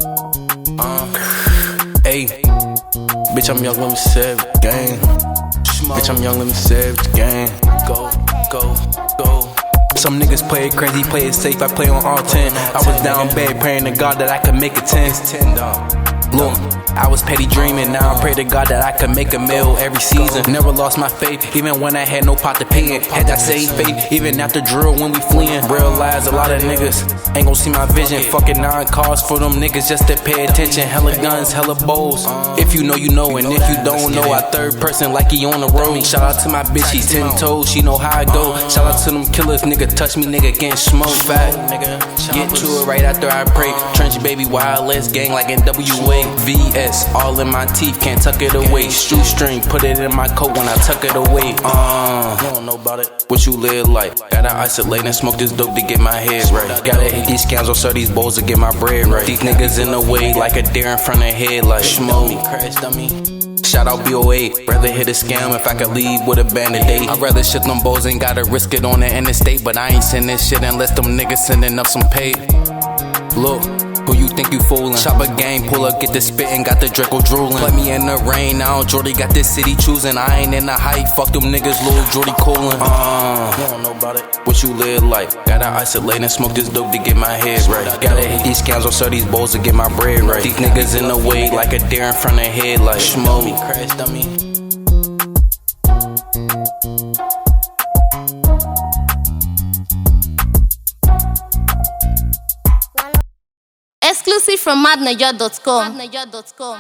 Hey, bitch, I'm young, let me save the game. Bitch, I'm young, let me save the game. Go, go, go. Some niggas play it crazy, play it safe, I play on all 10. I was down bad, praying to God that I could make it 10. Look, I was petty dreaming, now I pray to God that I could make a meal every season. Never lost my faith, even when I had no pot to pay in. Had that same faith, even after drill when we fleeing. Realize a lot of niggas ain't gon' see my vision. Fucking 9 cars for them niggas just to pay attention. Hella guns, hella bowls. If you know, you know, and if you don't know, I third person like he on the road. Shout out to my bitch, she 10 toes, she know how I go. Shout out to them killers, nigga, touch me, nigga, getting smoked. Fat, nigga, get to it right after I pray. Trench baby, wireless gang like NWA. VS, all in my teeth, can't tuck it away. Shoestring, put it in my coat when I tuck it away. You don't know about it. What you live like? Gotta isolate and smoke this dope to get my head right. Gotta hit these scams or sell these bowls to get my bread right. These niggas in the way like a deer in front of head like smoke. Crash dummy. Shout out BOA, rather hit a scam if I could leave with a band-aid. I'd rather shit them bows, ain't gotta risk it on the interstate. But I ain't sending shit unless them niggas sending up some pay. Look, who you think you fooling? Chop a game, pull up, get the spittin', got the Draco drooling. Play me in the rain, now Jordy got this city choosing. I ain't in the hype, fuck them niggas, little Jordy coolin'. You don't know about it. What you live like? Gotta isolate and smoke this dope to get my head right. Gotta hit these scams or sell these bowls to get my bread right. These niggas in the way like a deer in front of head like smoke. Crash dummy. Exclusive from madnaja.com.